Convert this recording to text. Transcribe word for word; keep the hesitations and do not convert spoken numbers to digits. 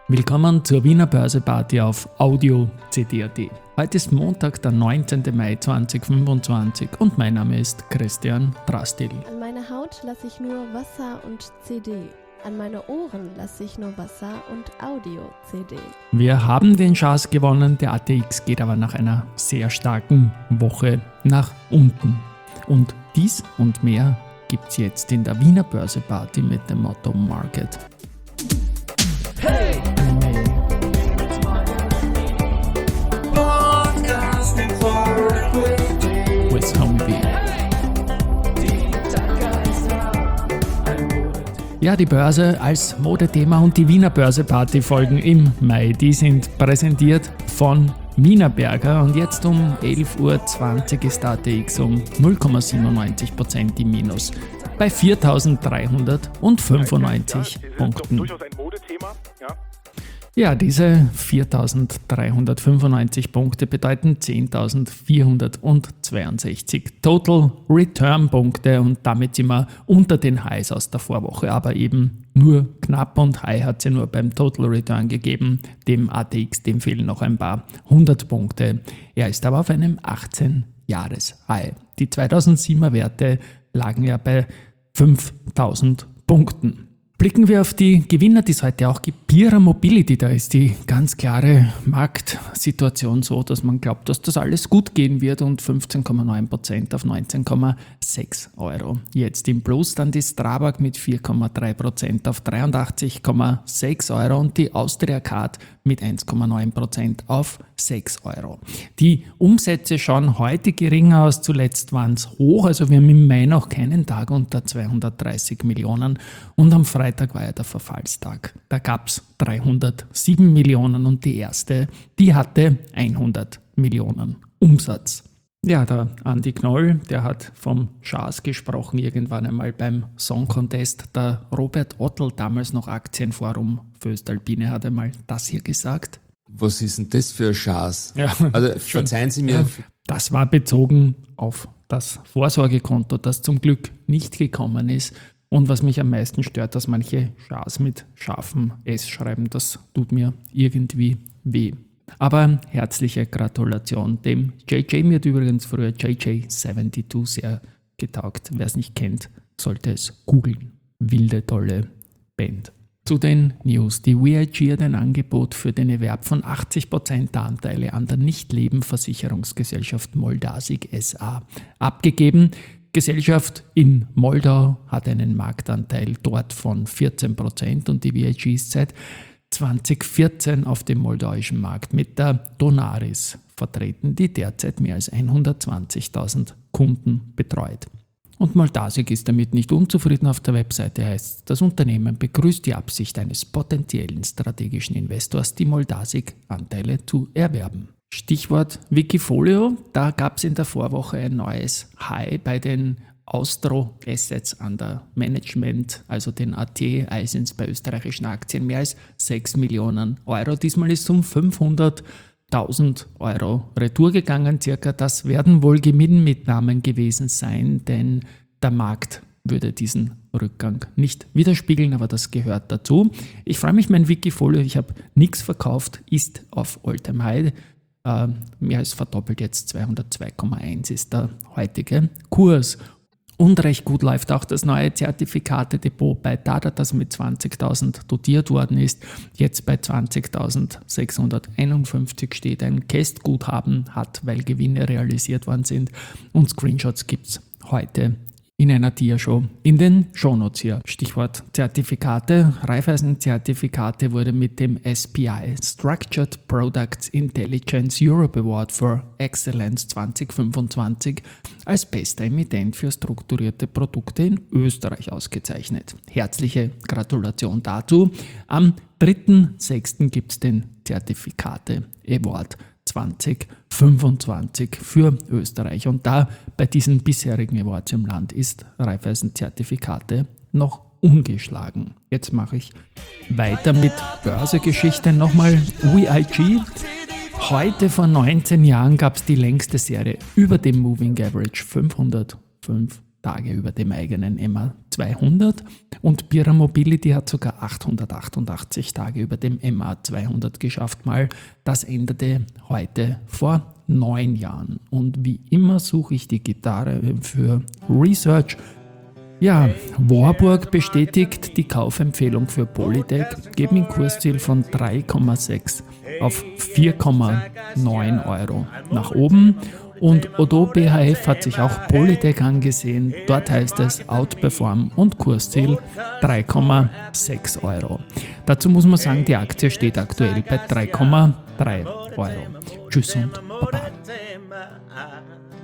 Willkommen zur Wiener Börse-Party auf Audio C D punkt A T. Heute ist Montag, der neunzehnten Mai zweitausendfünfundzwanzig und mein Name ist Christian Drastil. An meine Haut lasse ich nur Wasser und C D. An meine Ohren lasse ich nur Wasser und Audio-C D. Wir haben den Chance gewonnen, der A T X geht aber nach einer sehr starken Woche nach unten. Und dies und mehr gibt's jetzt in der Wiener Börse-Party mit dem Motto Market. Hey! With Homebee. Ja, die Börse als Modethema und die Wiener Börse-Party folgen im Mai. Die sind präsentiert von Wienerberger und jetzt um elf Uhr zwanzig ist der A T X um null Komma siebenundneunzig Prozent im Minus bei viertausenddreihundertfünfundneunzig Punkten. Durchaus ein Modethema, ja. Ja, diese viertausenddreihundertfünfundneunzig Punkte bedeuten zehntausendvierhundertzweiundsechzig Total Return Punkte und damit sind wir unter den Highs aus der Vorwoche, aber eben nur knapp und High hat es ja nur beim Total Return gegeben. Dem A T X, dem fehlen noch ein paar hundert Punkte. Er ist aber auf einem achtzehn-Jahres-High. Die zweitausendsiebener Werte lagen ja bei fünftausend Punkten. Blicken wir auf die Gewinner, die es heute auch gibt. Pira Mobility, da ist die ganz klare Marktsituation so, dass man glaubt, dass das alles gut gehen wird und fünfzehn Komma neun Prozent auf neunzehn Komma sechs Euro. Jetzt im Plus dann die Strabag mit vier Komma drei Prozent auf dreiundachtzig Komma sechs Euro und die Austria Card mit eins Komma neun Prozent auf sechs Euro. Die Umsätze schauen heute geringer aus, zuletzt waren es hoch, also wir haben im Mai noch keinen Tag unter zweihundertdreißig Millionen und am Freitag war ja der Verfallstag. Da gab es dreihundertsieben Millionen und die erste, die hatte hundert Millionen Umsatz. Ja, der Andi Knoll, der hat vom Schaas gesprochen, irgendwann einmal beim Song Contest. Der Robert Ottl, damals noch Aktienforum Föstalpine, hat einmal das hier gesagt. Was ist denn das für ein Schaas? Ja, also verzeihen Sie mir. Ja, das war bezogen auf das Vorsorgekonto, das zum Glück nicht gekommen ist. Und was mich am meisten stört, dass manche Schaas mit scharfem S schreiben, das tut mir irgendwie weh. Aber herzliche Gratulation dem J J. Mir hat übrigens früher J J zweiundsiebzig sehr getaugt. Wer es nicht kennt, sollte es googeln. Wilde, tolle Band. Zu den News. Die W I G hat ein Angebot für den Erwerb von achtzig Prozent der Anteile an der Nicht-Leben-Versicherungsgesellschaft Moldasig S A abgegeben. Gesellschaft in Moldau hat einen Marktanteil dort von vierzehn Prozent und die W I G ist seit zweitausendvierzehn auf dem moldauischen Markt mit der Donaris vertreten, die derzeit mehr als hundertzwanzigtausend Kunden betreut. Und Moldasig ist damit nicht unzufrieden. Auf der Webseite heißt, das Unternehmen begrüßt die Absicht eines potenziellen strategischen Investors, die Moldasig-Anteile zu erwerben. Stichwort Wikifolio, da gab es in der Vorwoche ein neues High bei den Austro Assets under Management, also den A T Eisens bei österreichischen Aktien, mehr als sechs Millionen Euro. Diesmal ist es um fünfhunderttausend Euro retour gegangen, circa. Das werden wohl Gewinnmitnahmen gewesen sein, denn der Markt würde diesen Rückgang nicht widerspiegeln, aber das gehört dazu. Ich freue mich, mein Wikifolio, ich habe nichts verkauft, ist auf All-Time High. Äh, mehr als verdoppelt, jetzt zweihundertzwei Komma eins ist der heutige Kurs. Und recht gut läuft auch das neue Zertifikate-Depot bei Dada, das mit zwanzigtausend dotiert worden ist. Jetzt bei zwanzigtausendsechshunderteinundfünfzig steht, ein Kästguthaben hat, weil Gewinne realisiert worden sind. Und Screenshots gibt es heute in einer Dia-Show in den Shownotes hier. Stichwort Zertifikate. Raiffeisen-Zertifikate wurde mit dem S P I Structured Products Intelligence Europe Award for Excellence zweitausendfünfundzwanzig als bester Emittent für strukturierte Produkte in Österreich ausgezeichnet. Herzliche Gratulation dazu. Am dritten sechsten gibt es den Zertifikate Award zweitausendfünfundzwanzig für Österreich. Und da bei diesen bisherigen Awards im Land ist Raiffeisen-Zertifikate noch ungeschlagen. Jetzt mache ich weiter mit Börsegeschichte. Nochmal W I G. Heute vor neunzehn Jahren gab es die längste Serie über dem Moving Average fünfhundertfünf Tage über dem eigenen M A zweihundert und Bira Mobility hat sogar achthundertachtundachtzig Tage über dem M A zweihundert geschafft. Mal, das änderte heute vor neun Jahren. Und wie immer suche ich die Gitarre für Research. Ja, Warburg bestätigt die Kaufempfehlung für Polytech, geben ein Kursziel von drei Komma sechs auf vier Komma neun Euro nach oben. Und Odo B H F hat sich auch Polytech angesehen. Dort heißt es Outperform und Kursziel drei Komma sechs Euro. Dazu muss man sagen, die Aktie steht aktuell bei drei Komma drei Euro. Tschüss und Baba.